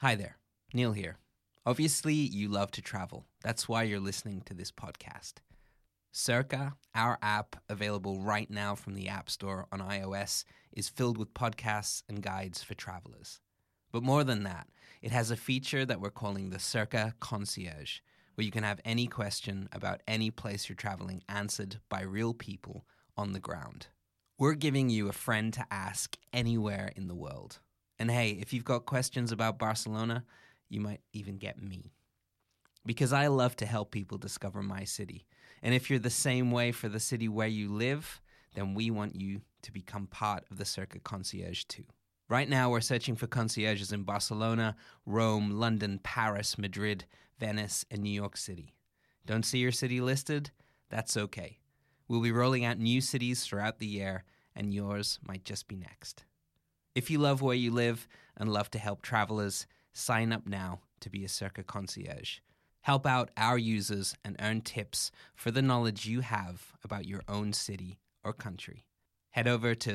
Hi there, Neil here. Obviously, you love to travel. That's why you're listening to this podcast. Circa, our app available right now from the App Store on iOS, is filled with podcasts and guides for travelers. But more than that, it has a feature that we're calling the Circa Concierge, where you can have any question about any place you're traveling answered by real people on the ground. We're giving you a friend to ask anywhere in the world. And hey, if you've got questions about Barcelona, you might even get me. Because I love to help people discover my city. And if you're the same way for the city where you live, then we want you to become part of the Circa Concierge too. Right now, we're searching for concierges in Barcelona, Rome, London, Paris, Madrid, Venice, and New York City. Don't see your city listed? That's okay. We'll be rolling out new cities throughout the year, and yours might just be next. If you love where you live and love to help travelers, sign up now to be a Circa Concierge. Help out our users and earn tips for the knowledge you have about your own city or country. Head over to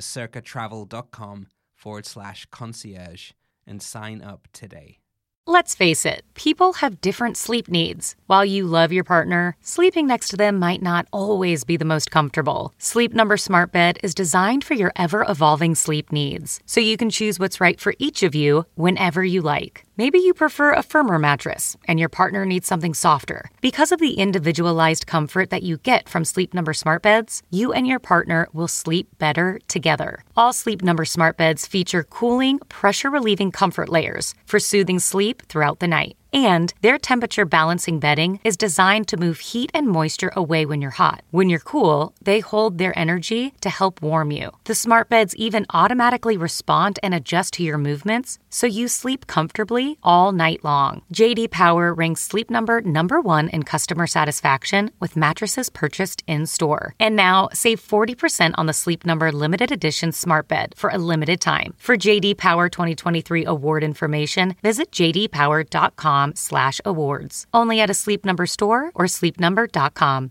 circatravel.com/concierge and sign up today. Let's face it, people have different sleep needs. While you love your partner, sleeping next to them might not always be the most comfortable. Sleep Number Smart Bed is designed for your ever-evolving sleep needs, so you can choose what's right for each of you whenever you like. Maybe you prefer a firmer mattress, and your partner needs something softer. Because of the individualized comfort that you get from Sleep Number Smart Beds, you and your partner will sleep better together. All Sleep Number Smart Beds feature cooling, pressure-relieving comfort layers for soothing sleep throughout the night. And their temperature balancing bedding is designed to move heat and moisture away when you're hot. When you're cool, they hold their energy to help warm you. The smart beds even automatically respond and adjust to your movements, so you sleep comfortably all night long. JD Power ranks Sleep Number #1 in customer satisfaction with mattresses purchased in-store. And now, save 40% on the Sleep Number limited edition smart bed for a limited time. For JD Power 2023 award information, visit jdpower.com/awards. Only at a Sleep Number store or sleepnumber.com.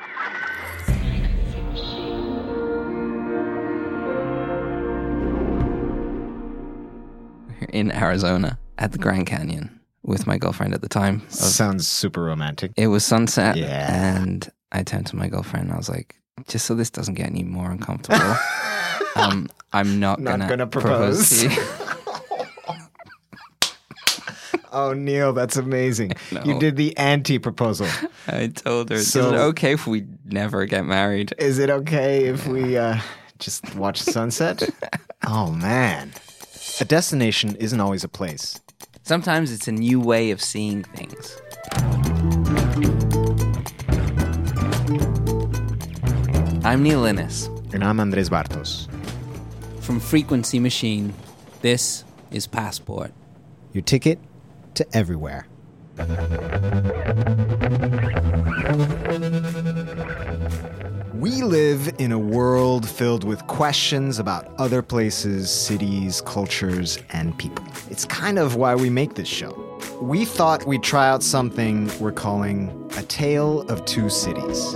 In Arizona at the Grand Canyon with my girlfriend at the time. Sounds super romantic. It was sunset, Yeah. and I turned to my girlfriend and I was like, just so this doesn't get any more uncomfortable, I'm not gonna propose to you. Oh, Neil, that's amazing. No. You did the anti-proposal. I told her, So- is it okay if we never get married? Is it okay if we just watch the sunset? Oh, man. A destination isn't always a place. Sometimes it's a new way of seeing things. I'm Neil Innes. And I'm Andres Bartos. From Frequency Machine, this is Passport. Your ticket to everywhere. We live in a world filled with questions about other places, cities, cultures, and people. It's kind of why we make this show. We thought we'd try out something we're calling A Tale of Two Cities.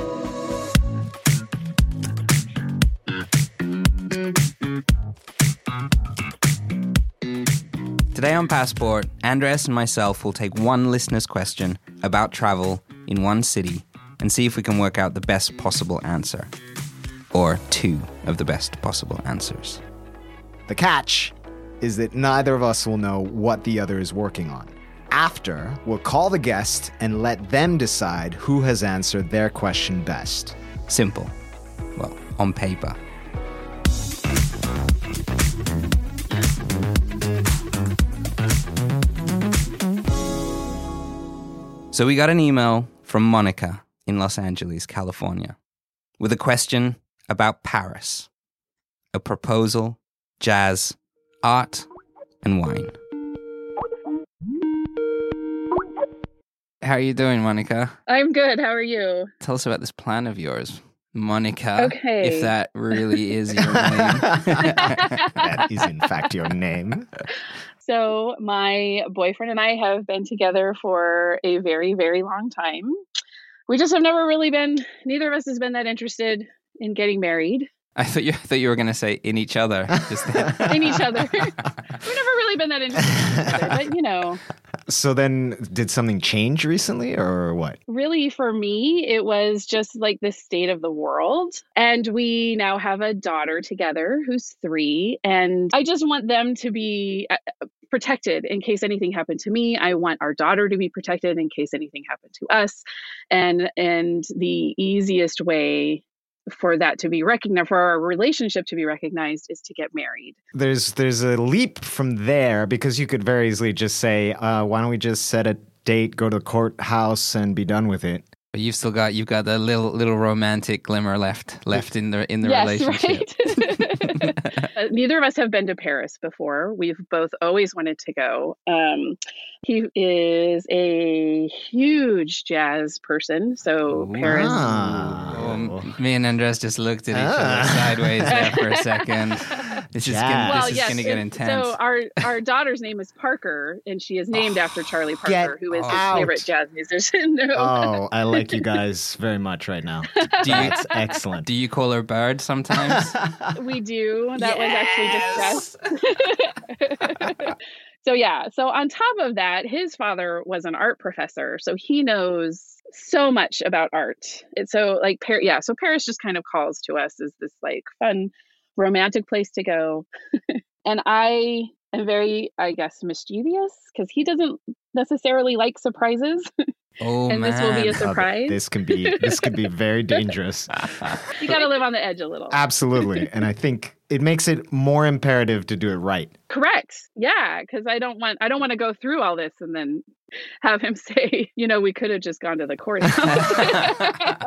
Today on Passport, Andres and myself will take one listener's question about travel in one city and see if we can work out the best possible answer. Or two of the best possible answers. The catch is that neither of us will know what the other is working on. After, we'll call the guest and let them decide who has answered their question best. Simple. Well, on paper. So we got an email from Monica in Los Angeles, California, with a question about Paris, a proposal, jazz, art, and wine. How are you doing, Monica? I'm good. How are you? Tell us about this plan of yours, Monica. Okay. If that really is your name. That is, in fact, your name. So my boyfriend and I have been together for a very, very long time. We just have never really been, neither of us has been that interested in getting married. I thought you were going to say in each other. Just in each other. We've never really been that interested in each other, but you know. So then did something change recently or what? Really, for me, it was just like the state of the world. And we now have a daughter together who's 3. And I just want them to be protected in case anything happened to me. I want our daughter to be protected in case anything happened to us. And the easiest way for that to be recognized, for our relationship to be recognized, is to get married. There's a leap from there because you could very easily just say, why don't we just set a date, go to the courthouse and be done with it? But you've got the little romantic glimmer left in the yes, relationship. Right. Neither of us have been to Paris before. We've both always wanted to go. He is a huge jazz person, so Paris. Me and Andres just looked at each other sideways there for a second. This is going to get intense. So our daughter's name is Parker, and she is named after Charlie Parker, who is his favorite jazz musician. Oh, I like you guys very much right now. That's excellent. Do you call her Bird sometimes? We do. That was actually discussed. So on top of that, his father was an art professor, so he knows so much about art. So Paris just kind of calls to us as this like fun, romantic place to go. And I am very, I guess, mischievous because he doesn't necessarily like surprises. Oh, and man. This will be a surprise. This could be very dangerous. You got to live on the edge a little. Absolutely. And I think it makes it more imperative to do it right. Correct. Yeah, because I don't want to go through all this and then have him say, we could have just gone to the courthouse.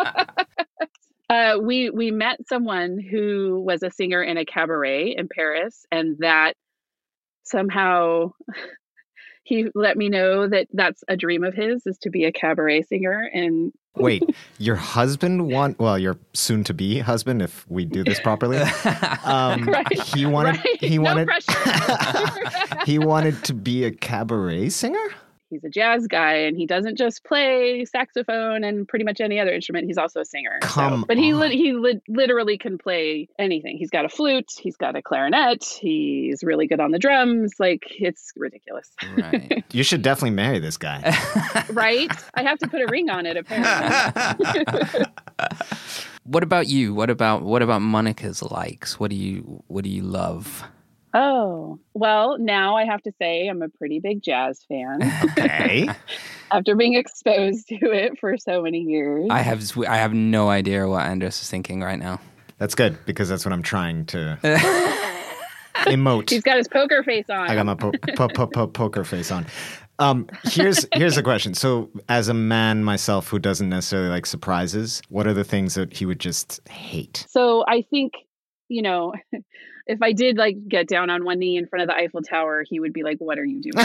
We met someone who was a singer in a cabaret in Paris, and that somehow he let me know that that's a dream of his, is to be a cabaret singer. And wait, your husband your soon-to-be husband, if we do this properly, right, he wanted no pressure. He wanted to be a cabaret singer? He's a jazz guy, and he doesn't just play saxophone and pretty much any other instrument. He's also a singer. But he literally can play anything. He's got a flute. He's got a clarinet. He's really good on the drums. Like, it's ridiculous. Right. You should definitely marry this guy. Right? I have to put a ring on it, apparently. What about you? What about Monica's likes? What do you love? Oh, well, now I have to say I'm a pretty big jazz fan. Okay. After being exposed to it for so many years. I have no idea what Andres is thinking right now. That's good, because that's what I'm trying to emote. He's got his poker face on. I got my poker face on. Here's a question. So as a man myself who doesn't necessarily like surprises, what are the things that he would just hate? So I think, if I did like get down on one knee in front of the Eiffel Tower, he would be like, "What are you doing?"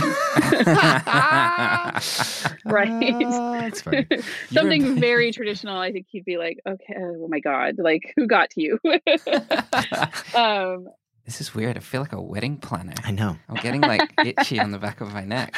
Right? That's funny. Something very traditional. I think he'd be like, "Okay, oh my God, like who got to you?" This is weird. I feel like a wedding planner. I know. I'm getting like itchy on the back of my neck.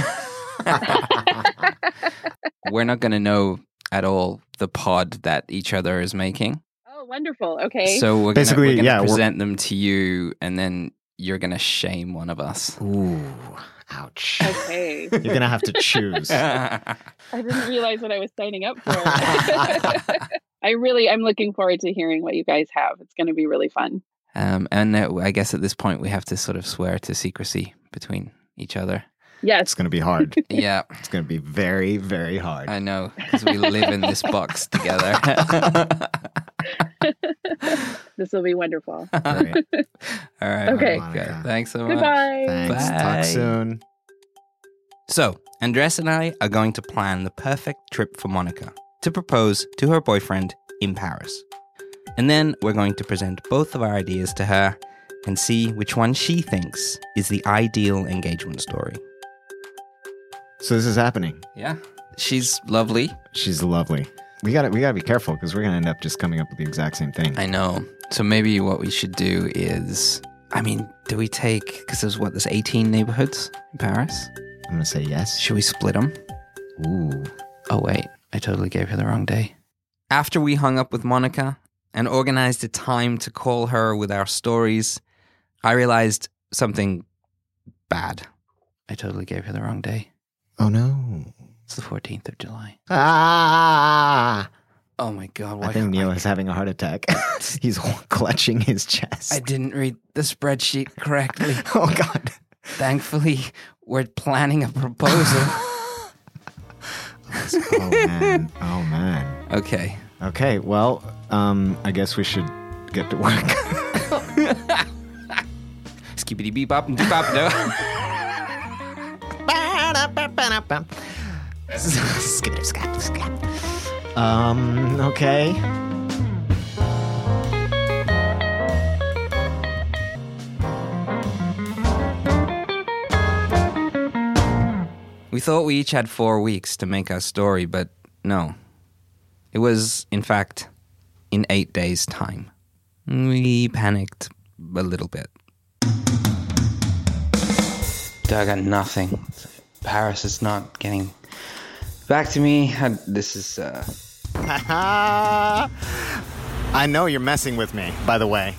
We're not going to know at all the pod that each other is making. Wonderful. Okay. So we're gonna present them to you, and then you're gonna shame one of us. Ooh, ouch. Okay. You're gonna have to choose. I didn't realize what I was signing up for. I'm looking forward to hearing what you guys have. It's going to be really fun. And I guess at this point we have to sort of swear to secrecy between each other. Yes. It's going to be hard. Yeah. It's going to be very, very hard. I know, because we live in this box together. This will be wonderful. All right. All right. Okay. Good. Thanks so much. Goodbye. Thanks. Bye. Talk soon. So, Andres and I are going to plan the perfect trip for Monica to propose to her boyfriend in Paris. And then we're going to present both of our ideas to her and see which one she thinks is the ideal engagement story. So this is happening. Yeah. She's lovely. She's lovely. We gotta be careful, because we're gonna end up just coming up with the exact same thing. I know. So maybe what we should do is, do we take, because there's 18 neighborhoods in Paris? I'm gonna say yes. Should we split them? Ooh. Oh wait, I totally gave her the wrong day. After we hung up with Monica and organized a time to call her with our stories, I realized something bad. I totally gave her the wrong day. Oh, no. It's the 14th of July. Ah! Oh, my God. I think Neil is having a heart attack. He's clutching his chest. I didn't read the spreadsheet correctly. Oh, God. Thankfully, we're planning a proposal. Oh, man. Oh, man. Okay. Okay, well, I guess we should get to work. Skippity beep bop and bop no. Okay. We thought we each had 4 weeks to make our story, but no. It was, in fact, in 8 days' time. We panicked a little bit. I got nothing. Paris is not getting back to me. This is, I know you're messing with me, by the way.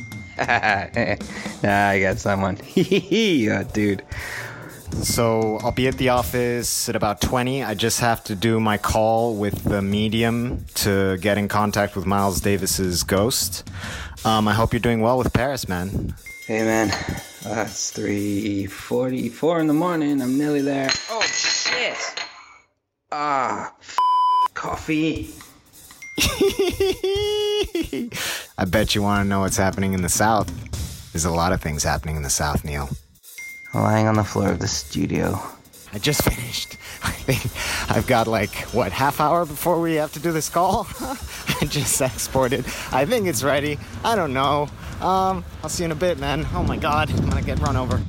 Nah, I got someone. Oh, dude. So I'll be at the office at about 20. I just have to do my call with the medium to get in contact with Miles Davis's ghost. I hope you're doing well with Paris, man. Hey, man. It's 3:44 in the morning. I'm nearly there. Oh, shit. Coffee. I bet you want to know what's happening in the South. There's a lot of things happening in the South, Neil. Lying on the floor of the studio. I just finished. I think I've got half hour before we have to do this call? I just exported. I think it's ready. I don't know. I'll see you in a bit, man. Oh my God, I'm gonna get run over.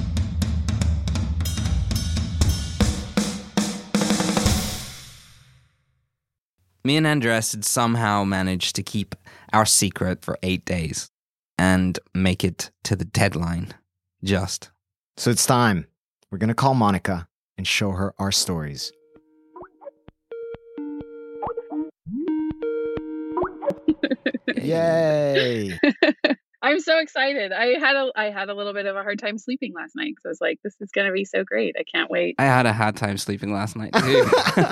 Me and Andres had somehow managed to keep our secret for 8 days and make it to the deadline. Just. So it's time. We're gonna call Monica and show her our stories. Yay! I'm so excited. I had a little bit of a hard time sleeping last night because I was like, this is going to be so great. I can't wait. I had a hard time sleeping last night, too.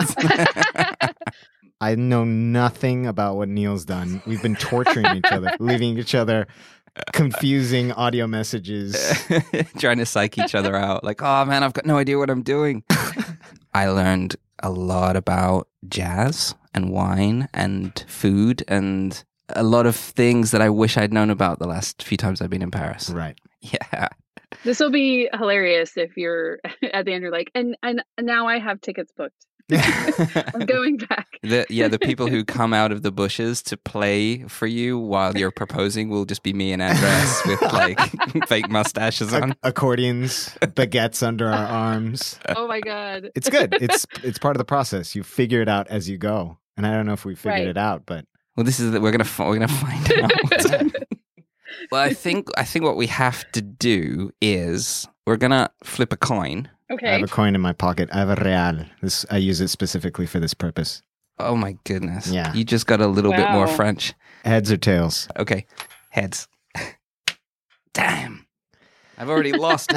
I know nothing about what Neil's done. We've been torturing each other, leaving each other confusing audio messages. Trying to psych each other out. Like, oh, man, I've got no idea what I'm doing. I learned a lot about jazz and wine and food and a lot of things that I wish I'd known about the last few times I've been in Paris. Right. Yeah. This will be hilarious if you're at the end, you're like, and now I have tickets booked. I'm going back. The people who come out of the bushes to play for you while you're proposing will just be me and Andres with fake mustaches on. Accordions, baguettes under our arms. Oh my God. It's good. It's part of the process. You figure it out as you go. And I don't know if we figured it out, but well, this is we're gonna find out. Well, I think what we have to do is we're gonna flip a coin. Okay. I have a coin in my pocket. I have a real. I use it specifically for this purpose. Oh my goodness. Yeah. You just got a little bit more French. Heads or tails? Okay. Heads. Damn. I've already lost.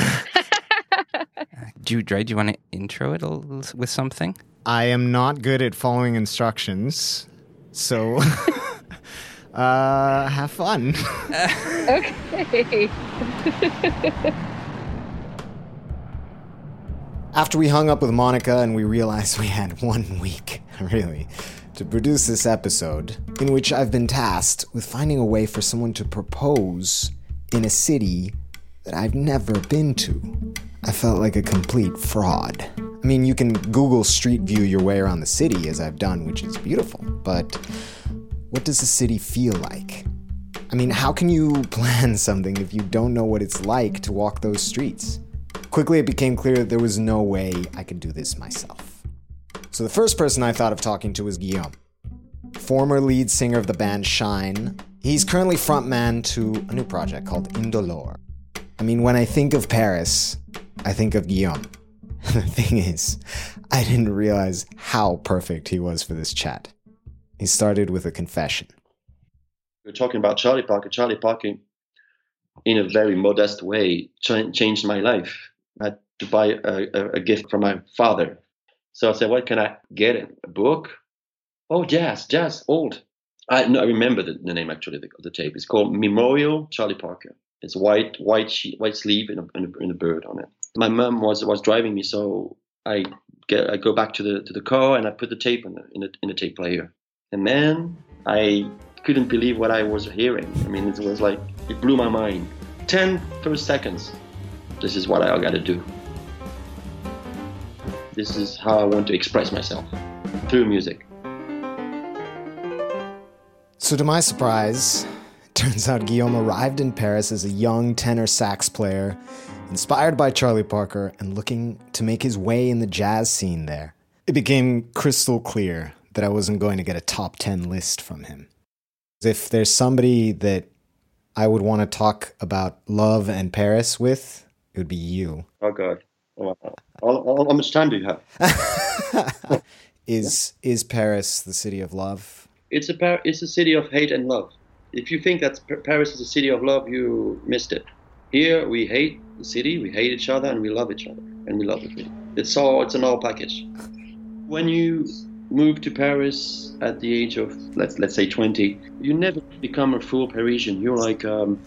Dre, do you want to intro it with something? I am not good at following instructions, so have fun. Okay. After we hung up with Monica and we realized we had 1 week, really, to produce this episode, in which I've been tasked with finding a way for someone to propose in a city that I've never been to, I felt like a complete fraud. I mean, you can Google Street View your way around the city, as I've done, which is beautiful, but what does the city feel like? I mean, how can you plan something if you don't know what it's like to walk those streets? Quickly, it became clear that there was no way I could do this myself. So the first person I thought of talking to was Guillaume, former lead singer of the band Shine. He's currently frontman to a new project called Indolore. I mean, when I think of Paris, I think of Guillaume. The thing is, I didn't realize how perfect he was for this chat. He started with a confession. We're talking about Charlie Parker. Charlie Parker, in a very modest way, changed my life. I had to buy a gift from my father. So I said, what can I get him? A book? Oh, jazz, old. I remember the name actually of the tape. It's called Memorial Charlie Parker. It's white sleeve and a bird on it. My mom was driving me, so I go back to the car and I put the tape in the tape player. And man, I couldn't believe what I was hearing. I mean, it was like, it blew my mind. 10 first seconds. This is what I got to do. This is how I want to express myself, through music. So to my surprise, it turns out Guillaume arrived in Paris as a young tenor sax player, inspired by Charlie Parker and looking to make his way in the jazz scene there. It became crystal clear that I wasn't going to get a top 10 list from him. If there's somebody that I would want to talk about love and Paris with, it would be you. Oh, God. How much time do you have? Is Paris the city of love? It's a city of hate and love. If you think that Paris is a city of love, you missed it. Here, we hate the city, we hate each other, and we love each other, and we love the city. It's an all package. When you move to Paris at the age of, let's say 20, you never become a full Parisian. You're like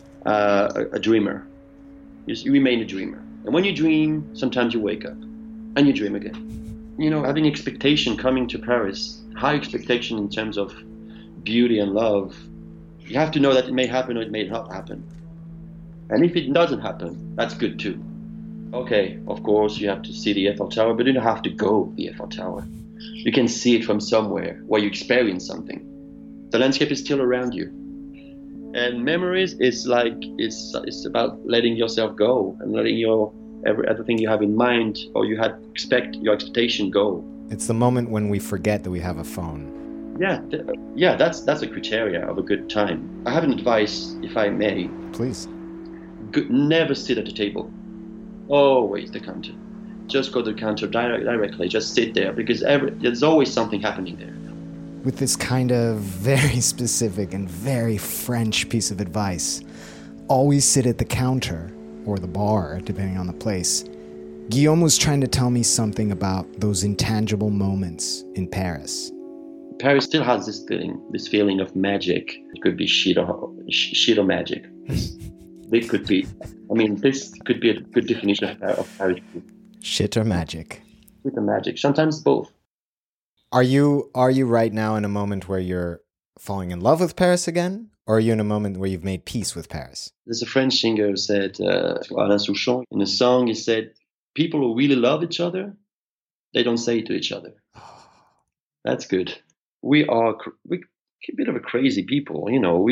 a dreamer. You remain a dreamer. And when you dream, sometimes you wake up and you dream again. You know, having expectation coming to Paris, high expectation in terms of beauty and love, you have to know that it may happen or it may not happen. And if it doesn't happen, that's good too. Okay, of course, you have to see the Eiffel Tower, but you don't have to go to the Eiffel Tower. You can see it from somewhere where you experience something. The landscape is still around you. And memories is like, it's about letting yourself go and letting everything you have in mind or your expectation go. It's the moment when we forget that we have a phone. Yeah, that's a criteria of a good time. I have an advice, if I may. Please. Never sit at the table. Always the counter. Just go to the counter directly. Just sit there because there's always something happening there. With this kind of very specific and very French piece of advice, always sit at the counter or the bar, depending on the place. Guillaume was trying to tell me something about those intangible moments in Paris. Paris still has this feeling of magic. It could be shit or magic. It could be. I mean, this could be a good definition of Paris. Shit or magic? Shit or magic. Sometimes both. Are you right now in a moment where you're falling in love with Paris again? Or are you in a moment where you've made peace with Paris? There's a French singer who said, Alain Souchon, in a song, he said, people who really love each other, they don't say it to each other. That's good. We're a bit of a crazy people, you know.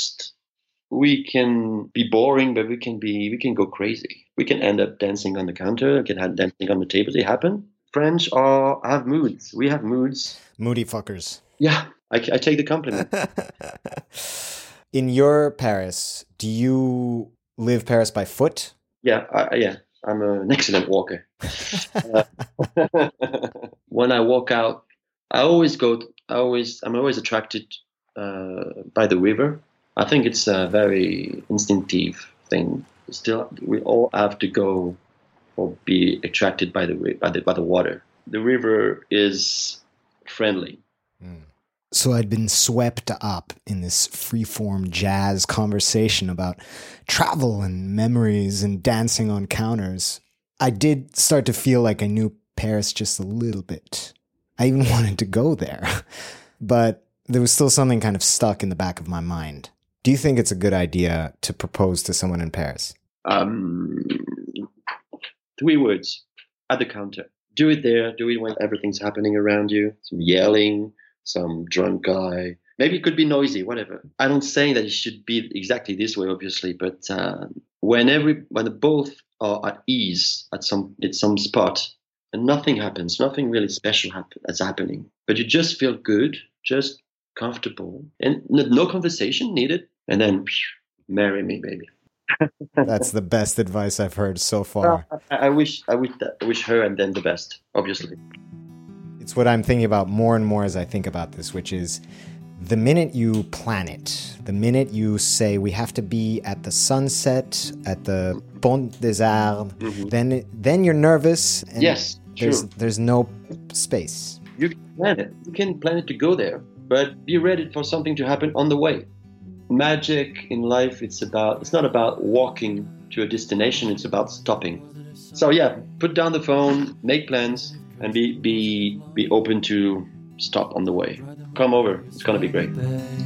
We can be boring, but we can go crazy. We can end up dancing on the counter, dancing on the table. They happen. French have moods. We have moods. Moody fuckers. Yeah, I take the compliment. In your Paris, do you live Paris by foot? Yeah. I'm an excellent walker. When I walk out, I'm always attracted by the river. I think it's a very instinctive thing. Still, we all have to go or be attracted by the water. The river is friendly. So I'd been swept up in this free-form jazz conversation about travel and memories and dancing on counters. I did start to feel like I knew Paris just a little bit. I even wanted to go there. But there was still something kind of stuck in the back of my mind. Do you think it's a good idea to propose to someone in Paris? 3 words. At the counter. Do it there. Do it when everything's happening around you. Some yelling, some drunk guy. Maybe it could be noisy, whatever. I don't say that it should be exactly this way, obviously, but when both are at ease at some spot and nothing happens, nothing really special is happening, but you just feel good, just comfortable, and no conversation needed, and then marry me, baby. That's the best advice I've heard so far. I wish her and then the best, obviously. It's what I'm thinking about more and more as I think about this, which is The minute you plan it, the minute you say we have to be at the sunset, at the Pont des Arts, then you're nervous. And yes, there's no space. You can plan it. You can plan it to go there, but be ready for something to happen on the way. Magic in life, it's not about walking to a destination, it's about stopping. So yeah, put down the phone, make plans, and be open to stop on the way. Come over, it's gonna be great.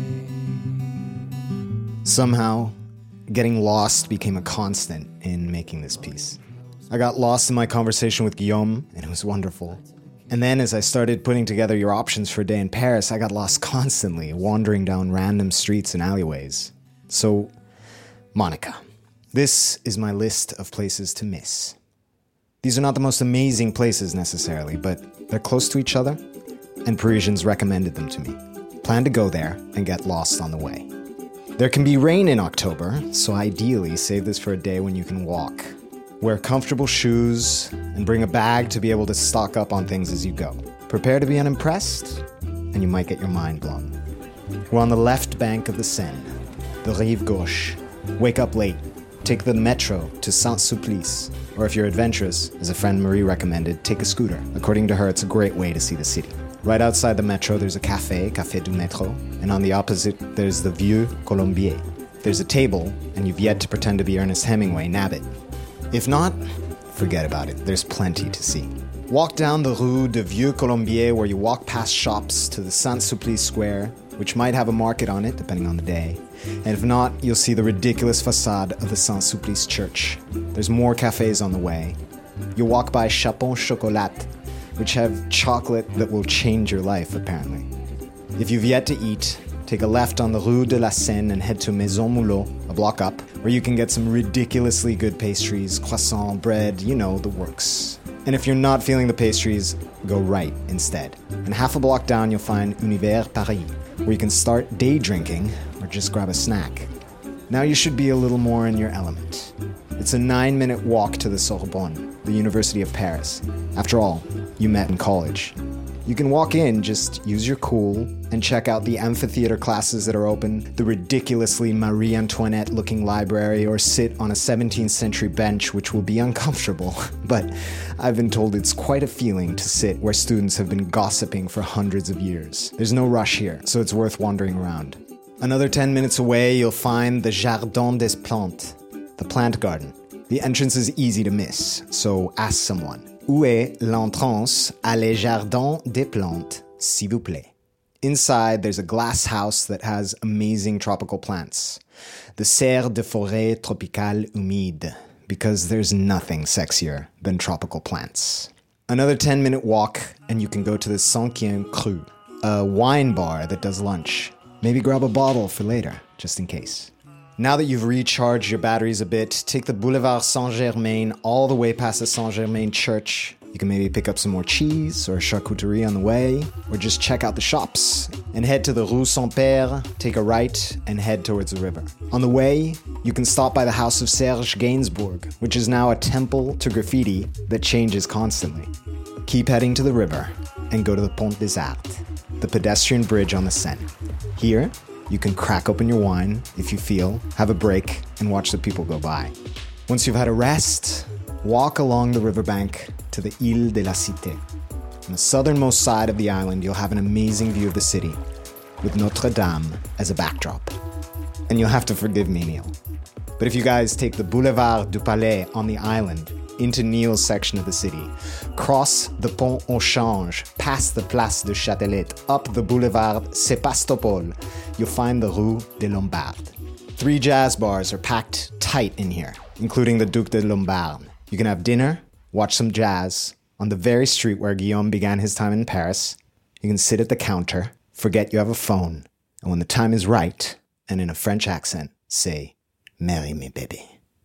Somehow, getting lost became a constant in making this piece. I got lost in my conversation with Guillaume, and it was wonderful. And then as I started putting together your options for a day in Paris, I got lost constantly, wandering down random streets and alleyways. So, Monica, this is my list of places to miss. These are not the most amazing places necessarily, but they're close to each other, and Parisians recommended them to me. Plan to go there and get lost on the way. There can be rain in October, so ideally save this for a day when you can walk. Wear comfortable shoes and bring a bag to be able to stock up on things as you go. Prepare to be unimpressed, and you might get your mind blown. We're on the left bank of the Seine, the Rive Gauche. Wake up late. Take the metro to Saint-Sulpice, or if you're adventurous, as a friend Marie recommended, take a scooter. According to her, it's a great way to see the city. Right outside the metro, there's a Café du Métro, and on the opposite, there's the Vieux Colombier. There's a table, and you've yet to pretend to be Ernest Hemingway, nab it. If not, forget about it. There's plenty to see. Walk down the Rue de Vieux Colombier, where you walk past shops to the Saint-Sulpice Square, which might have a market on it, depending on the day. And if not, you'll see the ridiculous facade of the Saint-Sulpice Church. There's more cafes on the way. You'll walk by Chapon Chocolat, which have chocolate that will change your life, apparently. If you've yet to eat, take a left on the Rue de la Seine and head to Maison Mulot, a block up, where you can get some ridiculously good pastries, croissant, bread, you know, the works. And if you're not feeling the pastries, go right instead. And half a block down, you'll find Univers Paris, where you can start day drinking or just grab a snack. Now you should be a little more in your element. It's a 9-minute walk to the Sorbonne, the University of Paris. After all, you met in college. You can walk in, just use your cool, and check out the amphitheater classes that are open, the ridiculously Marie Antoinette-looking library, or sit on a 17th century bench, which will be uncomfortable. But I've been told it's quite a feeling to sit where students have been gossiping for hundreds of years. There's no rush here, so it's worth wandering around. Another 10 minutes away, you'll find the Jardin des Plantes, the plant garden. The entrance is easy to miss, so ask someone. Où est l'entrance à les Jardins des Plantes, s'il vous plaît? Inside, there's a glass house that has amazing tropical plants. The Serre de Forêt Tropicale Humide, because there's nothing sexier than tropical plants. Another 10-minute walk, and you can go to the Cinquième Cru, a wine bar that does lunch. Maybe grab a bottle for later, just in case. Now that you've recharged your batteries a bit, take the Boulevard Saint-Germain all the way past the Saint-Germain church. You can maybe pick up some more cheese or charcuterie on the way, or just check out the shops and head to the Rue Saint-Père, take a right, and head towards the river. On the way, you can stop by the house of Serge Gainsbourg, which is now a temple to graffiti that changes constantly. Keep heading to the river and go to the Pont des Arts, the pedestrian bridge on the Seine. Here, you can crack open your wine if you feel, have a break, and watch the people go by. Once you've had a rest, walk along the riverbank to the Île de la Cité. On the southernmost side of the island, you'll have an amazing view of the city, with Notre Dame as a backdrop. And you'll have to forgive me, Neil. But if you guys take the Boulevard du Palais on the island into Neil's section of the city, cross the Pont au Change, past the Place de Châtelet, up the Boulevard Sébastopol, you'll find the Rue des Lombards. 3 jazz bars are packed tight in here, including the Duc de Lombard. You can have dinner, watch some jazz, on the very street where Guillaume began his time in Paris. You can sit at the counter, forget you have a phone, and when the time is right, and in a French accent, say, "Marry me, baby."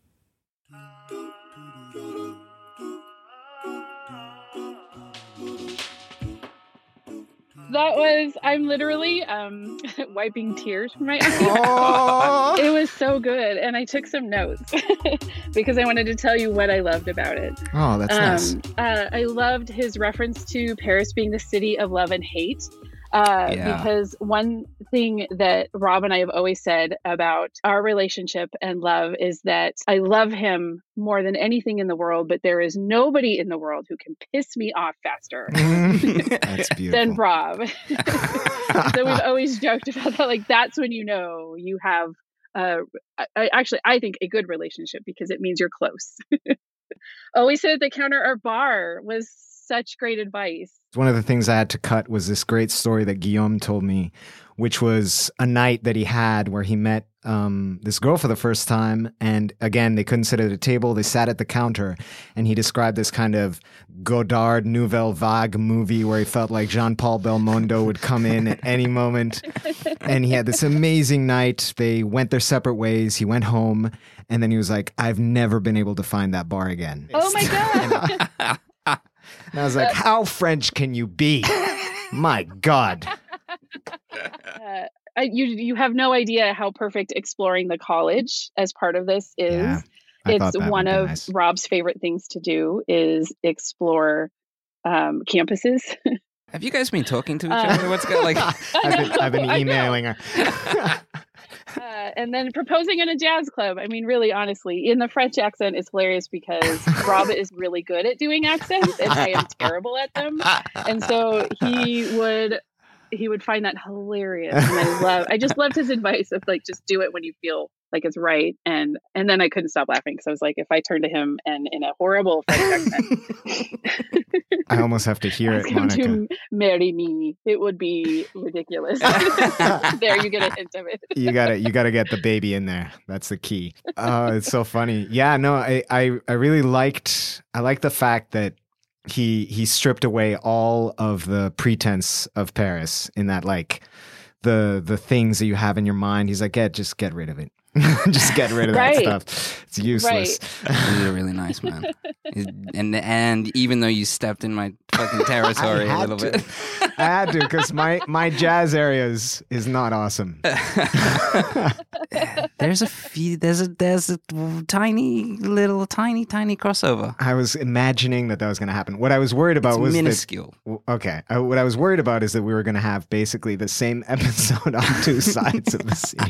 That was, I'm literally wiping tears from my eyes. It was so good. And I took some notes because I wanted to tell you what I loved about it. Oh, that's nice. I loved his reference to Paris being the city of love and hate. Because one thing that Rob and I have always said about our relationship and love is that I love him more than anything in the world, but there is nobody in the world who can piss me off faster That's beautiful. than Rob. So we've always joked about that. Like, that's when you know you have, I think, a good relationship, because it means you're close. Always sit at the counter or bar was such great advice. One of the things I had to cut was this great story that Guillaume told me, which was a night that he had where he met this girl for the first time. And again, they couldn't sit at a table. They sat at the counter. And he described this kind of Godard Nouvelle Vague movie where he felt like Jean-Paul Belmondo would come in at any moment. And he had this amazing night. They went their separate ways. He went home. And then he was like, I've never been able to find that bar again. Oh my God. And I was like, how French can you be? My God. You have no idea how perfect exploring the college as part of this is. Yeah, it's one of nice. Rob's favorite things to do is explore campuses. Have you guys been talking to each other? What's going like? I've been emailing her. And then proposing in a jazz club. I mean, really, honestly, in the French accent, it's hilarious because Rob is really good at doing accents and I am terrible at them. And so he would find that hilarious. And I just loved his advice of like, just do it when you feel like it's right. And then I couldn't stop laughing because I was like, if I turn to him and in a horrible French accent, I almost have to hear it, Monica. To marry me, it would be ridiculous. There, you get a hint of it. You gotta get the baby in there. That's the key. Oh, it's so funny. Yeah, no, I really liked the fact that he stripped away all of the pretense of Paris in that, like, the things that you have in your mind. He's like, just get rid of it. Just get rid of that stuff. It's useless. He's a really nice man. And even though you stepped in my fucking territory a little bit. I had to, because my jazz area is not awesome. There's a tiny crossover. I was imagining that was going to happen. What I was worried about was minuscule. Okay. What I was worried about is that we were going to have basically the same episode on two sides of the city.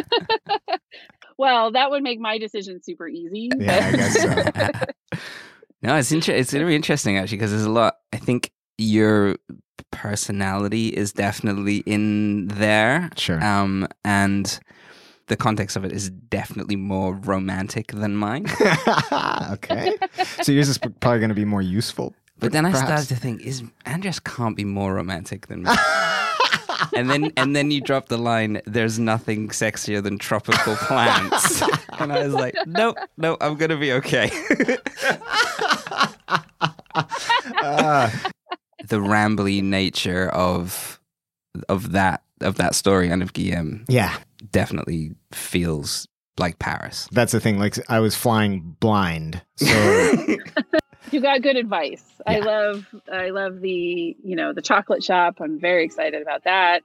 Well, that would make my decision super easy. Yeah, I guess so. No, it's really interesting actually, because there's a lot. I think your personality is definitely in there. Sure. And the context of it is definitely more romantic than mine. Okay. So yours is probably going to be more useful. But then I started to think, Andres can't be more romantic than me. And then you drop the line, there's nothing sexier than tropical plants. And I was like, no, I'm going to be okay. The rambly nature of that story and of Guillaume, definitely feels like Paris. That's the thing. Like, I was flying blind, so you got good advice. Yeah. I love the the chocolate shop. I'm very excited about that.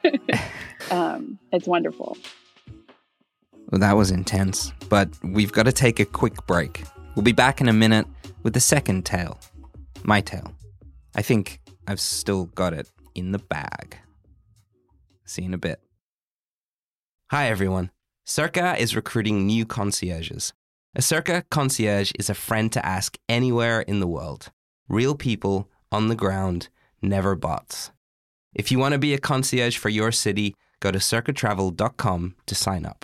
It's wonderful. Well, that was intense, but we've got to take a quick break. We'll be back in a minute with the second tale. My tale. I think I've still got it in the bag. See you in a bit. Hi, everyone. Cerca is recruiting new concierges. A Cerca concierge is a friend to ask anywhere in the world. Real people, on the ground, never bots. If you want to be a concierge for your city, go to cercatravel.com to sign up.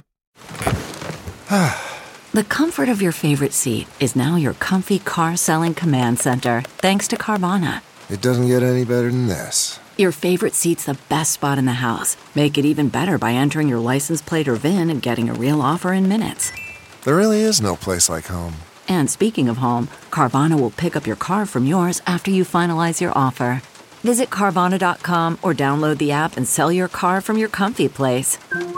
The comfort of your favorite seat is now your comfy car-selling command center, thanks to Carvana. It doesn't get any better than this. Your favorite seat's the best spot in the house. Make it even better by entering your license plate or VIN and getting a real offer in minutes. There really is no place like home. And speaking of home, Carvana will pick up your car from yours after you finalize your offer. Visit Carvana.com or download the app and sell your car from your comfy place.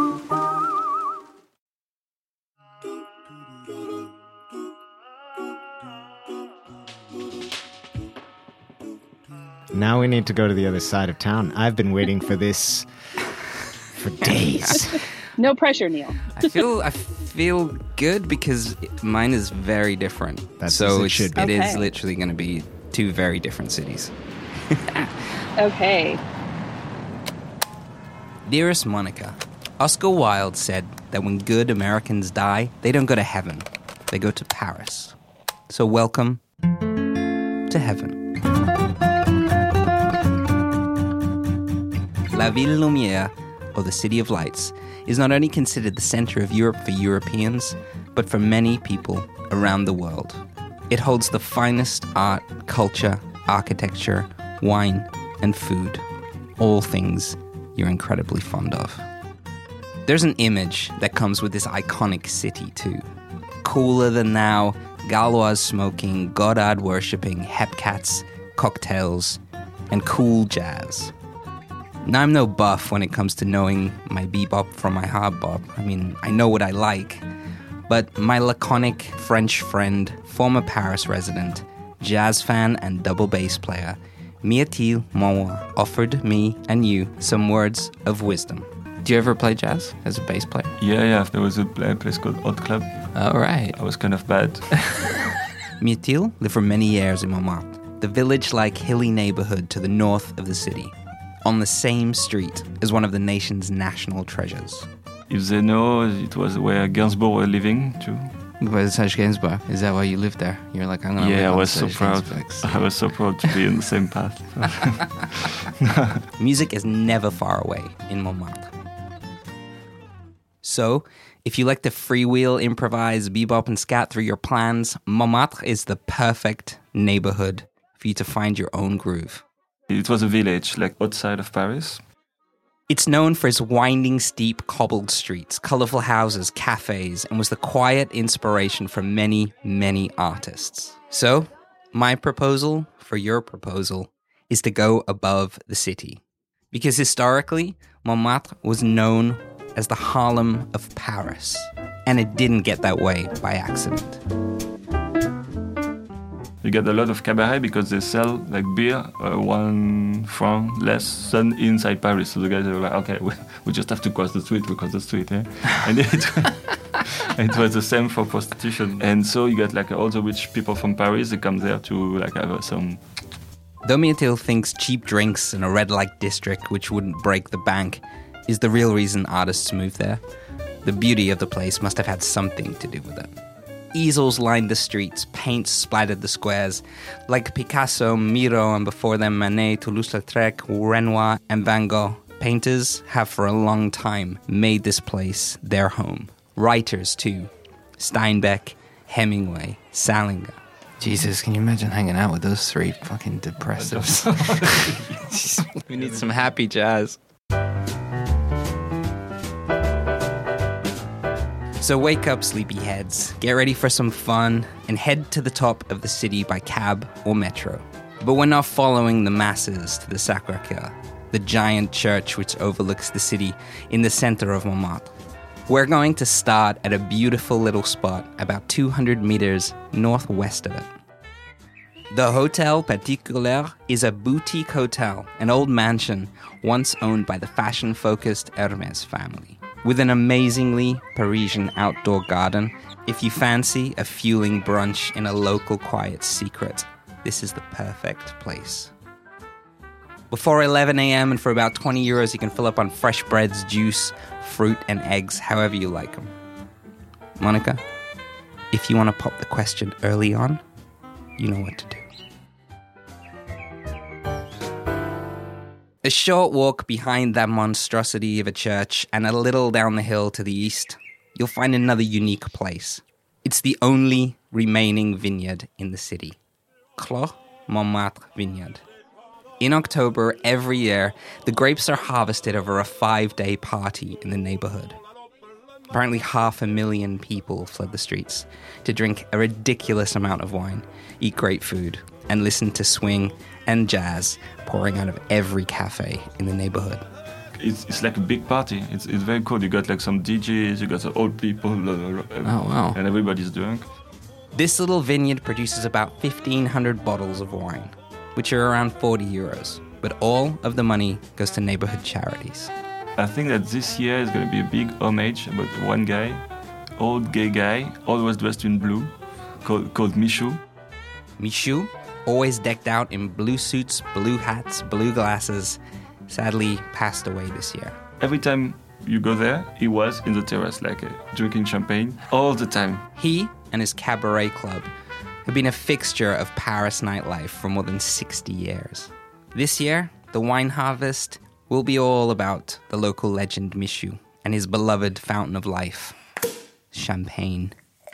Now we need to go to the other side of town. I've been waiting for this for days. No pressure, Neil. I feel good because mine is very different. That's so it should be. It is literally going to be two very different cities. Okay. Dearest Monica, Oscar Wilde said that when good Americans die, they don't go to heaven, they go to Paris. So welcome to heaven. La Ville Lumière, or the City of Lights, is not only considered the center of Europe for Europeans, but for many people around the world. It holds the finest art, culture, architecture, wine, and food. All things you're incredibly fond of. There's an image that comes with this iconic city too. Cooler than thou, Gaulois smoking, Godard worshipping, hepcats, cocktails, and cool jazz. Now, I'm no buff when it comes to knowing my bebop from my hard bop. I mean, I know what I like. But my laconic French friend, former Paris resident, jazz fan and double bass player, Myrtil Monroy, offered me and you some words of wisdom. Do you ever play jazz as a bass player? Yeah. There was a place called Hot Club. All right. I was kind of bad. Myrtil lived for many years in Montmartre, the village-like hilly neighborhood to the north of the city, on the same street as one of the nation's national treasures. If they know, it was where Gainsbourg were living too. But Serge Gainsbourg, is that why you lived there? You're like, I'm going to live on Serge Gainsbourg's. I was so proud to be in the same path. Music is never far away in Montmartre. So, if you like to freewheel, improvise, bebop, and scat through your plans, Montmartre is the perfect neighborhood for you to find your own groove. It was a village, like outside of Paris. It's known for its winding, steep, cobbled streets, colorful houses, cafes, and was the quiet inspiration for many, many artists. So, my proposal for your proposal is to go above the city. Because historically, Montmartre was known as the Harlem of Paris, and it didn't get that way by accident. You get a lot of cabaret because they sell like beer, 1 franc less than inside Paris. So the guys are like, okay, we just have to cross the street because the street, eh? And it was the same for prostitution. And so you get like all the rich people from Paris, they come there to like have some. Though Myrtil thinks cheap drinks in a red light district, which wouldn't break the bank, is the real reason artists move there, the beauty of the place must have had something to do with it. Easels lined the streets, paint splattered the squares. Like Picasso, Miro, and before them Manet, Toulouse-Lautrec, Renoir, and Van Gogh, painters have for a long time made this place their home. Writers, too. Steinbeck, Hemingway, Salinger. Jesus, can you imagine hanging out with those three fucking depressives? We need some happy jazz. So wake up, sleepyheads, get ready for some fun, and head to the top of the city by cab or metro. But we're not following the masses to the Sacré-Cœur, the giant church which overlooks the city in the center of Montmartre. We're going to start at a beautiful little spot about 200 meters northwest of it. The Hotel Particulier is a boutique hotel, an old mansion once owned by the fashion-focused Hermès family, with an amazingly Parisian outdoor garden. If you fancy a fueling brunch in a local quiet secret, this is the perfect place. Before 11 a.m. and for about 20 euros, you can fill up on fresh breads, juice, fruit, and eggs, however you like them. Monica, if you want to pop the question early on, you know what to do. A short walk behind that monstrosity of a church and a little down the hill to the east, you'll find another unique place. It's the only remaining vineyard in the city, Clos Montmartre Vineyard. In October every year, the grapes are harvested over a 5-day party in the neighborhood. Apparently 500,000 people flood the streets to drink a ridiculous amount of wine, eat great food, and listen to swing and jazz pouring out of every cafe in the neighborhood. It's like a big party. It's very cool. You got like some DJs, you got some old people, and everybody's drunk. This little vineyard produces about 1,500 bottles of wine, which are around 40 euros, but all of the money goes to neighborhood charities. I think that this year is going to be a big homage about one guy, old gay guy, always dressed in blue, called Michou. Michou, always decked out in blue suits, blue hats, blue glasses, sadly passed away this year. every time you go there, he was in the terrace, like drinking champagne all the time. He and his cabaret club have been a fixture of Paris nightlife for more than 60 years. This year, the wine harvest will be all about the local legend Michou and his beloved fountain of life, champagne.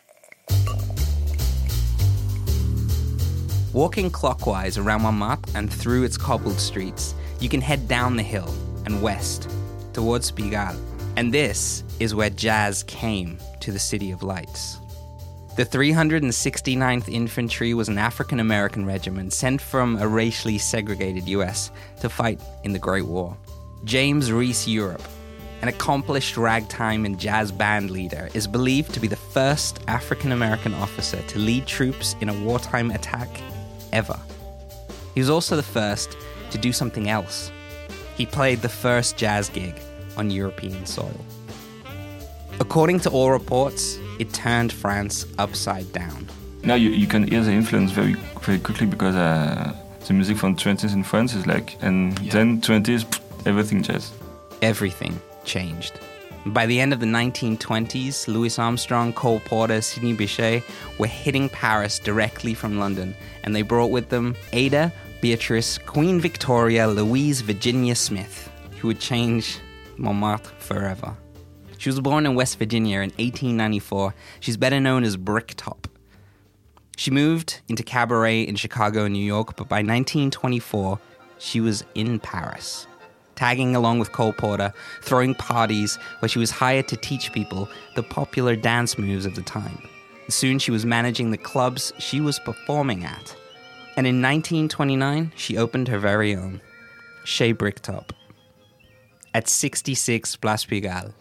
Walking clockwise around Montmartre and through its cobbled streets, you can head down the hill and west towards Pigalle. And this is where jazz came to the City of Lights. The 369th Infantry was an African-American regiment sent from a racially segregated US to fight in the Great War. James Reese Europe, an accomplished ragtime and jazz band leader, is believed to be the first African-American officer to lead troops in a wartime attack ever. He was also the first to do something else. He played the first jazz gig on European soil. According to all reports, it turned France upside down. Now you can hear the influence very, very quickly because the music from 20s in France is like, and then 20s, everything jazz. Everything changed. By the end of the 1920s, Louis Armstrong, Cole Porter, Sidney Bechet were hitting Paris directly from London, and they brought with them Ada, Beatrice, Queen Victoria, Louise Virginia Smith, who would change Montmartre forever. She was born in West Virginia in 1894. She's better known as Bricktop. She moved into cabaret in Chicago and New York, but by 1924, she was in Paris, tagging along with Cole Porter, throwing parties where she was hired to teach people the popular dance moves of the time. Soon she was managing the clubs she was performing at. And in 1929, she opened her very own, Chez Bricktop, at 66 Place Pigalle.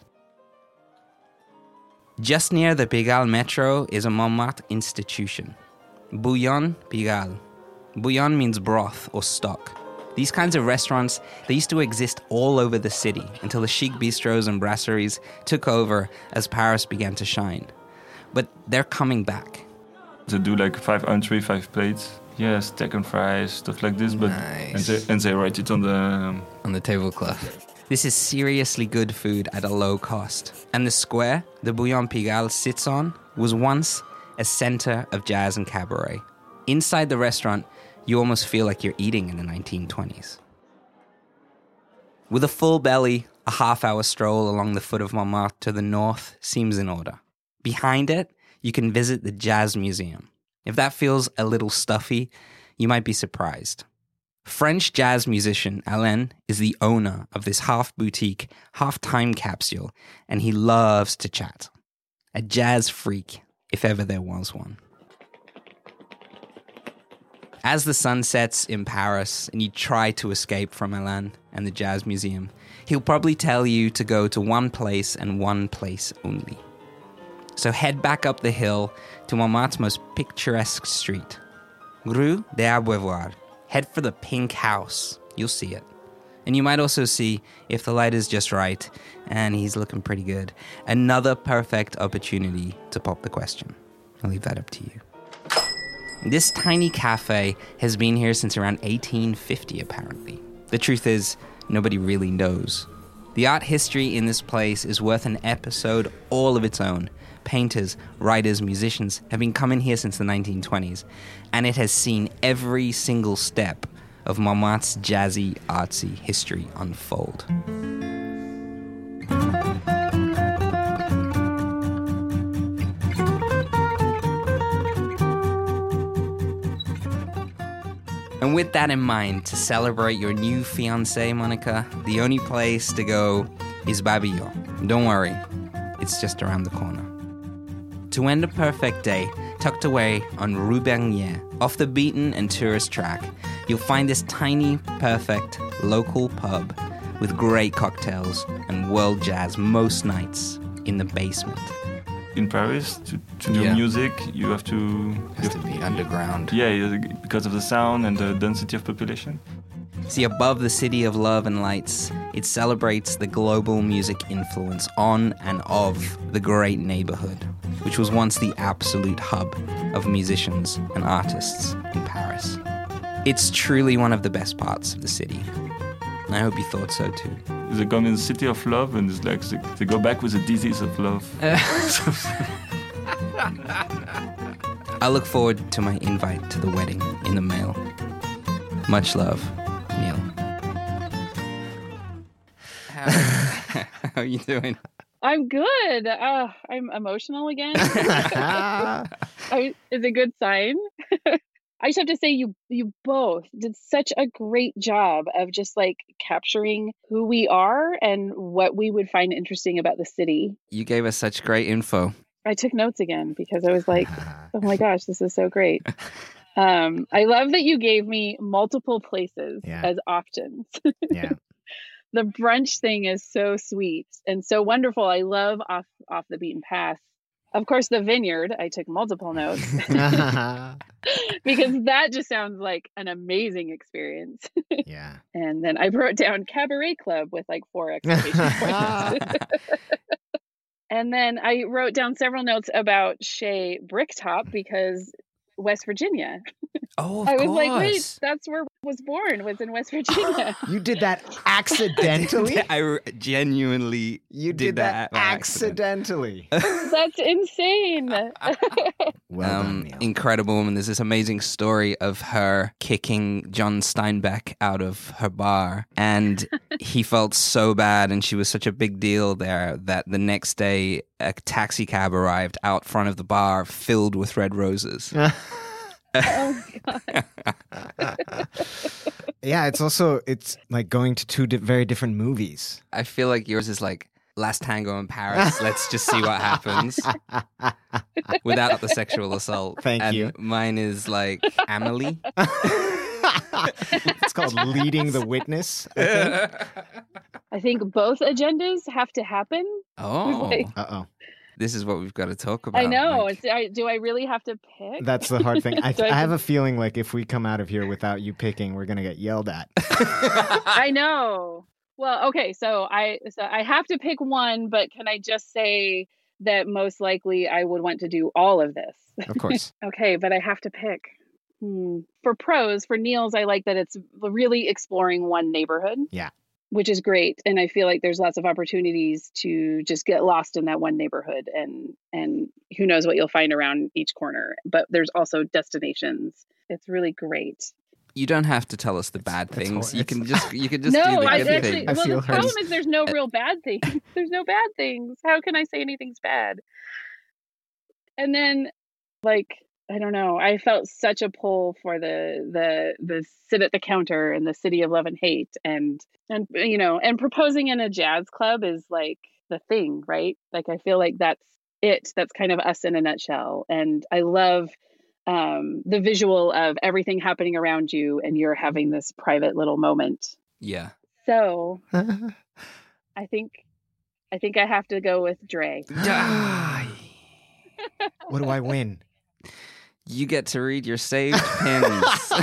Just near the Pigalle Metro is a Montmartre institution, Bouillon Pigalle. Bouillon means broth or stock. These kinds of restaurants, they used to exist all over the city until the chic bistros and brasseries took over as Paris began to shine. But they're coming back. They do like 5 entrees, 5 plates. Yeah, steak and fries, stuff like this. But Nice. and they write it on the tablecloth. This is seriously good food at a low cost. And the square the Bouillon Pigalle sits on was once a center of jazz and cabaret. Inside the restaurant, you almost feel like you're eating in the 1920s. With a full belly, a half-hour stroll along the foot of Montmartre to the north seems in order. Behind it, you can visit the Jazz Museum. If that feels a little stuffy, you might be surprised. French jazz musician Alain is the owner of this half-boutique, half-time capsule, and he loves to chat. A jazz freak, if ever there was one. As the sun sets in Paris and you try to escape from Alain and the Jazz Museum, he'll probably tell you to go to one place and one place only. So head back up the hill to Montmartre's most picturesque street, Rue des Abreuvoirs. Head for the pink house. You'll see it. And you might also see, if the light is just right, and he's looking pretty good, another perfect opportunity to pop the question. I'll leave that up to you. This tiny cafe has been here since around 1850, apparently. The truth is, nobody really knows. The art history in this place is worth an episode all of its own. Painters, writers, musicians have been coming here since the 1920s, and it has seen every single step of Montmartre's jazzy, artsy history unfold. And with that in mind, to celebrate your new fiancé, Monica, the only place to go is Babillon. Don't worry, it's just around the corner. To end a perfect day, tucked away on Rue Bernier, off the beaten and tourist track, you'll find this tiny, perfect, local pub with great cocktails and world jazz most nights in the basement. in Paris to do music, you have to... It has to be underground. Yeah, because of the sound and the density of population. See, above the city of love and lights, it celebrates the global music influence on and of the great neighborhood, which was once the absolute hub of musicians and artists in Paris. It's truly one of the best parts of the city. I hope you thought so too. They come in the city of love, and it's like they go back with the disease of love. I look forward to my invite to the wedding in the mail. Much love, Neil. How are you doing? I'm good. I'm emotional again. Is a good sign. I just have to say you both did such a great job of just like capturing who we are and what we would find interesting about the city. You gave us such great info. I took notes again because I was like, oh my gosh, this is so great. I love that you gave me multiple places as options. Yeah. The brunch thing is so sweet and so wonderful. I love off the beaten path. Of course, the vineyard, I took multiple notes because that just sounds like an amazing experience. Yeah. And then I wrote down Cabaret Club with like 4 exclamation points. And then I wrote down several notes about Shea Bricktop because West Virginia. Oh, of I was course. like, wait, that's where I was born, was in West Virginia. You did that accidentally? I genuinely You did that by accident. accidentally. That's insane. Well done, Neil. Incredible woman. There's this amazing story of her kicking John Steinbeck out of her bar. And he felt so bad, and she was such a big deal there that the next day a taxi cab arrived out front of the bar filled with red roses. Oh my God. Yeah, it's like going to two very different movies. I feel like yours is like Last Tango in Paris. Let's just see what happens without the sexual assault. Thank and you. Mine is like Amelie. It's called Leading the Witness, I think. I think both agendas have to happen. Oh, Like, Uh-oh. this is what we've got to talk about. I know. Like, Do I really have to pick? That's the hard thing. I Do I have a feeling like if we come out of here without you picking, we're going to get yelled at. I know. Well, okay, so I have to pick one, but can I just say that most likely I would want to do all of this? Of course. Okay, but I have to pick. For pros, for Neil's, I like that it's really exploring one neighborhood. Yeah. Which is great. And I feel like there's lots of opportunities to just get lost in that one neighborhood and who knows what you'll find around each corner. But there's also destinations. It's really great. you don't have to tell us the bad things. You can just No, do the I good actually, things. I well, feel the hers. problem is there's no real bad things. There's no bad things. How can I say anything's bad? And then, like, I don't know. I felt such a pull for the sit at the counter in the city of love and hate, and you know, and proposing in a jazz club is like the thing, right? Like, I feel like that's it. That's kind of us in a nutshell. And I love the visual of everything happening around you, and you're having this private little moment. Yeah. So I think I have to go with Dre. What do I win? You get to read your saved pins.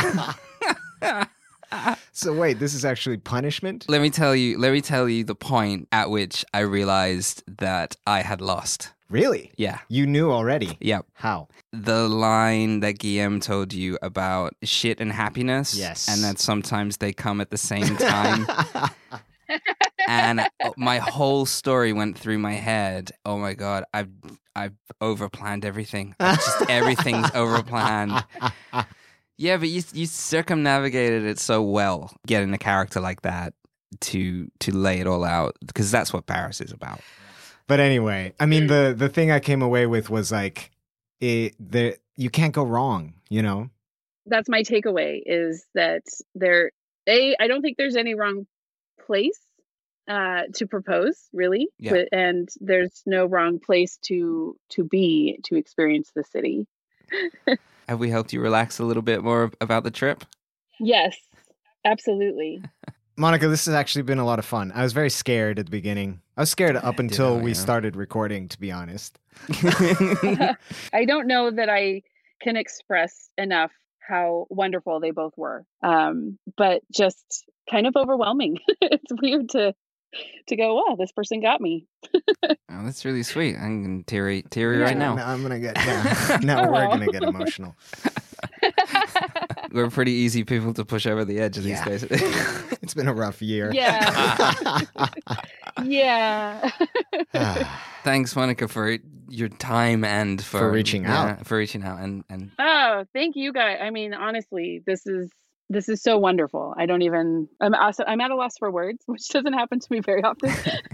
So wait, this is actually punishment? Let me tell you the point at which I realized that I had lost. Really? Yeah. You knew already? Yep. How? The line that Guillaume told you about shit and happiness. Yes. And that sometimes they come at the same time. And my whole story went through my head. Oh my God, I've overplanned everything. Everything's overplanned. Yeah, but you circumnavigated it so well, getting a character like that to lay it all out, because that's what Paris is about. But anyway, I mean, the thing I came away with was like, you can't go wrong, you know? That's my takeaway, is that I don't think there's any wrong place to propose, really. Yeah. And there's no wrong place to be, to experience the city. Have we helped you relax a little bit more about the trip? Yes, absolutely. Monica, this has actually been a lot of fun. I was very scared at the beginning. I was scared up until we started recording, to be honest. I don't know that I can express enough how wonderful they both were. But just kind of overwhelming. It's weird to go, wow, this person got me. Oh, that's really sweet. I'm teary right now. I'm gonna get now we're gonna get emotional. We're pretty easy people to push over the edge these days. It's been a rough year. Yeah. Yeah. Thanks, Monica, for your time and for reaching out. For reaching out and Oh, thank you guys. I mean, honestly, this is so wonderful. I'm at a loss for words, which doesn't happen to me very often.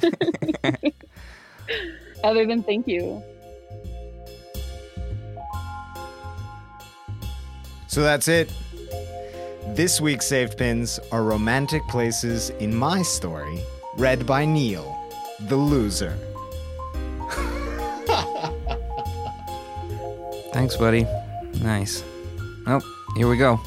Other than thank you. So that's it. This week's Saved Pins are romantic places in my story, read by Neil, the loser. Thanks, buddy. Nice. Oh, here we go.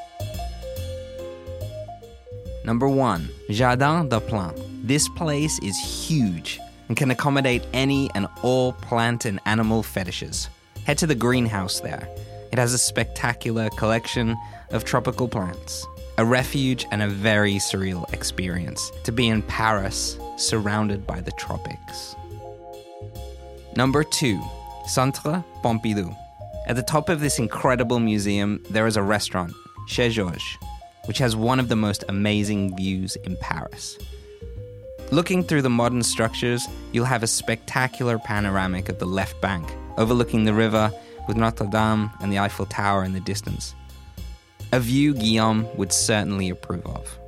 Number 1, Jardin des Plantes. This place is huge and can accommodate any and all plant and animal fetishes. Head to the greenhouse there. It has a spectacular collection of tropical plants, a refuge and a very surreal experience to be in Paris, surrounded by the tropics. Number 2, Centre Pompidou. At the top of this incredible museum, there is a restaurant, Chez Georges, which has one of the most amazing views in Paris. Looking through the modern structures, you'll have a spectacular panoramic of the left bank, overlooking the river with Notre Dame and the Eiffel Tower in the distance. A view Guillaume would certainly approve of.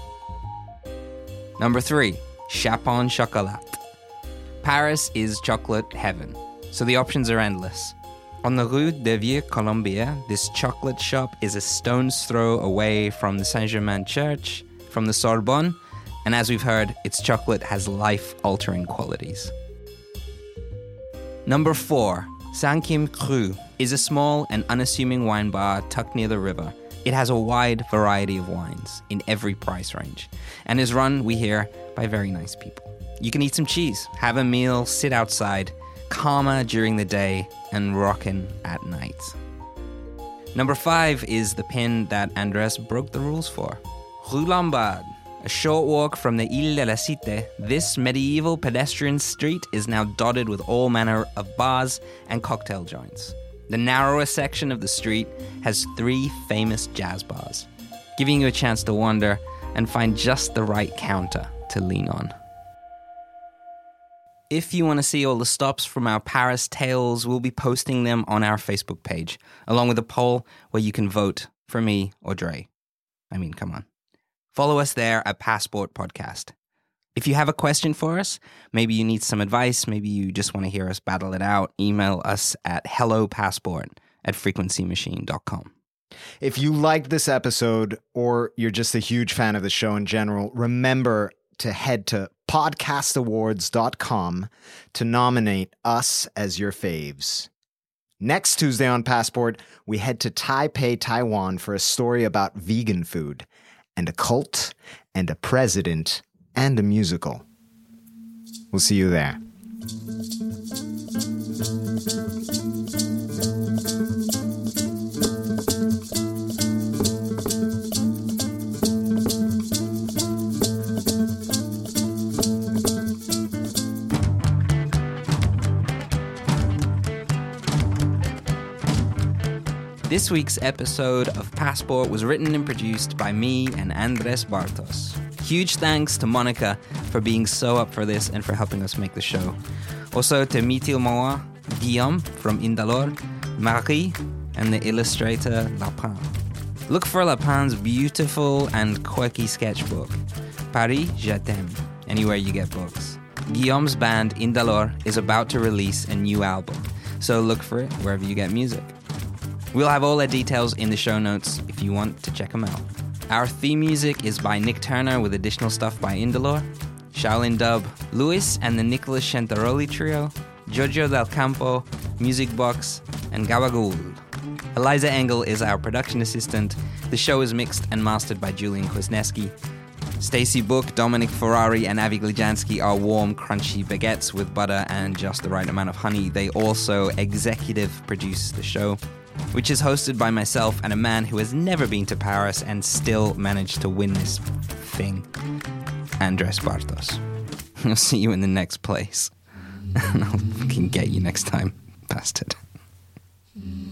Number 3, Chapon Chocolat. Paris is chocolate heaven, so the options are endless. On the Rue des Vieux Colombiers, this chocolate shop is a stone's throw away from the Saint-Germain Church, from the Sorbonne, and as we've heard, its chocolate has life-altering qualities. Number 4, Cinquième Cru is a small and unassuming wine bar tucked near the river. It has a wide variety of wines in every price range and is run, we hear, by very nice people. You can eat some cheese, have a meal, sit outside, calmer during the day, and rockin' at night. Number 5 is the pin that Andres broke the rules for. Rue Lombard. A short walk from the Ile de la Cité, this medieval pedestrian street is now dotted with all manner of bars and cocktail joints. The narrower section of the street has 3 famous jazz bars, giving you a chance to wander and find just the right counter to lean on. If you want to see all the stops from our Paris tales, we'll be posting them on our Facebook page, along with a poll where you can vote for me or Dre. I mean, come on. Follow us there at Passport Podcast. If you have a question for us, maybe you need some advice, maybe you just want to hear us battle it out, email us at hellopassport@frequencymachine.com. If you liked this episode or you're just a huge fan of the show in general, remember to head to podcastawards.com to nominate us as your faves. Next Tuesday on Passport, we head to Taipei, Taiwan for a story about vegan food and a cult and a president and a musical. We'll see you there. This week's episode of Passport was written and produced by me and Andres Bartos. Huge thanks to Monica for being so up for this and for helping us make the show. Also to Mithil Moa, Guillaume from Indalor, Marie, and the illustrator Lapin. Look for Lapin's beautiful and quirky sketchbook, Paris, Je t'aime, anywhere you get books. Guillaume's band Indalor is about to release a new album, so look for it wherever you get music. We'll have all their details in the show notes if you want to check them out. Our theme music is by Nick Turner with additional stuff by Indalor, Shaolin Dub, Luis and the Nicholas Chantaroli Trio, Jojo Del Campo, Music Box, and Gabagool. Eliza Engel is our production assistant. The show is mixed and mastered by Julian Kwasniewski. Stacy Book, Dominic Ferrari, and Avi Glijansky are warm, crunchy baguettes with butter and just the right amount of honey. They also executive produce the show, which is hosted by myself and a man who has never been to Paris and still managed to win this thing, Andres Bartos. I'll see you in the next place. And I'll fucking get you next time, bastard.